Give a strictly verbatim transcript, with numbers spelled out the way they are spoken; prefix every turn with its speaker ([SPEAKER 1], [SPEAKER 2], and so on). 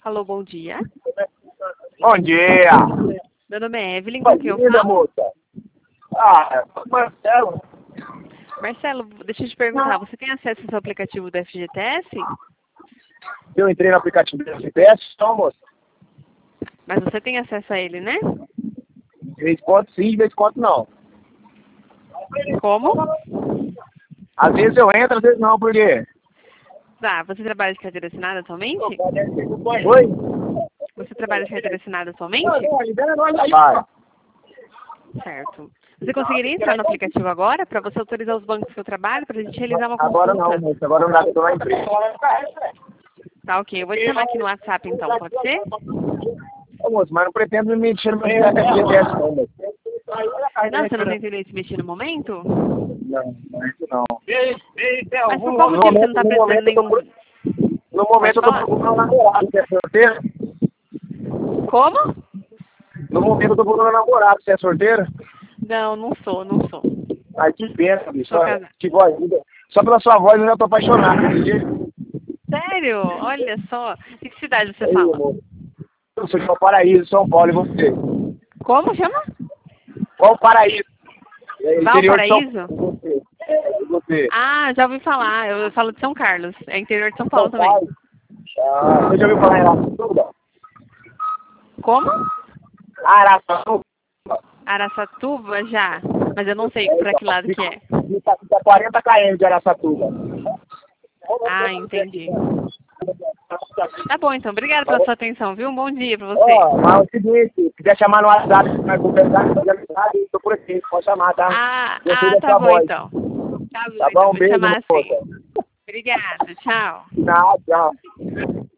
[SPEAKER 1] Alô, bom dia.
[SPEAKER 2] Bom dia.
[SPEAKER 1] Meu nome é Evelyn,
[SPEAKER 2] Bom
[SPEAKER 1] com quem eu
[SPEAKER 2] dia,
[SPEAKER 1] falo?
[SPEAKER 2] moça. Ah, Marcelo.
[SPEAKER 1] Marcelo, deixa eu te perguntar, você tem acesso ao seu aplicativo do F G T S?
[SPEAKER 2] Eu entrei no aplicativo do F P S, então, moça.
[SPEAKER 1] Mas você tem acesso a ele, né?
[SPEAKER 2] De vez em quando sim, de vez em quando não.
[SPEAKER 1] Como?
[SPEAKER 2] Às vezes eu entro, às vezes não, por quê?
[SPEAKER 1] Tá, você trabalha de carteira assinada atualmente?
[SPEAKER 2] Oi?
[SPEAKER 1] Você trabalha de carteira assinada atualmente?
[SPEAKER 2] Vai.
[SPEAKER 1] Certo. Você conseguiria entrar no aplicativo agora para você autorizar os bancos que eu trabalho para a gente realizar uma
[SPEAKER 2] Agora
[SPEAKER 1] consulta?
[SPEAKER 2] não, moça. Agora não dá, porque eu não entrei.
[SPEAKER 1] Tá, ok. Eu vou te chamar aqui no WhatsApp então, pode ser?
[SPEAKER 2] Ô, moço, mas não pretendo me mexer no meu F P S, não, moço.
[SPEAKER 1] Não, você não tem interesse em mexer no momento?
[SPEAKER 2] Não, não é isso não.
[SPEAKER 1] Mas por qual
[SPEAKER 2] No
[SPEAKER 1] motivo você não
[SPEAKER 2] momento,
[SPEAKER 1] está
[SPEAKER 2] no
[SPEAKER 1] pensando em
[SPEAKER 2] momento, eu tô,
[SPEAKER 1] nenhum...
[SPEAKER 2] pro- no momento eu tô
[SPEAKER 1] falar?
[SPEAKER 2] procurando um namorado, você é sorteiro?
[SPEAKER 1] Como?
[SPEAKER 2] No momento eu tô procurando um namorado, você é sorteiro?
[SPEAKER 1] Não, não sou, não sou.
[SPEAKER 2] Ai, que pena, bicho.
[SPEAKER 1] Sou
[SPEAKER 2] Olha,
[SPEAKER 1] casada.
[SPEAKER 2] que voz linda. Só pela sua voz eu já tô apaixonado, acredita?
[SPEAKER 1] Sério? Olha só. De que cidade você
[SPEAKER 2] Aí,
[SPEAKER 1] fala?
[SPEAKER 2] amor. Eu sou de Valparaíso, São Paulo, e você?
[SPEAKER 1] Como chama?
[SPEAKER 2] Valparaíso. É, interior de São
[SPEAKER 1] Valparaíso?
[SPEAKER 2] Paulo. E você? E você?
[SPEAKER 1] Ah, já ouvi falar. Eu falo de São Carlos. É interior de São Paulo
[SPEAKER 2] São
[SPEAKER 1] também.
[SPEAKER 2] Paulo? Ah, você já ouviu falar em Araçatuba?
[SPEAKER 1] Como?
[SPEAKER 2] Araçatuba.
[SPEAKER 1] Araçatuba já. Mas eu não sei pra que lado que é.
[SPEAKER 2] Fica, fica quarenta quilômetros de Araçatuba.
[SPEAKER 1] Ah, entendi. Tá bom, então. Obrigada pela sua atenção, viu? Um bom dia pra você.
[SPEAKER 2] Ó, mas é o seguinte, se quiser chamar no WhatsApp, vai conversar, fazer amizade, eu tô por aqui, pode chamar, tá?
[SPEAKER 1] Ah,
[SPEAKER 2] Gostei
[SPEAKER 1] ah,
[SPEAKER 2] da
[SPEAKER 1] tá
[SPEAKER 2] sua
[SPEAKER 1] bom
[SPEAKER 2] voz.
[SPEAKER 1] então. Tá bom,
[SPEAKER 2] Tá
[SPEAKER 1] então.
[SPEAKER 2] bom? Um
[SPEAKER 1] Vou te
[SPEAKER 2] beijo,
[SPEAKER 1] chamar assim.
[SPEAKER 2] moça.
[SPEAKER 1] Obrigada. Tchau.
[SPEAKER 2] Tchau, tchau.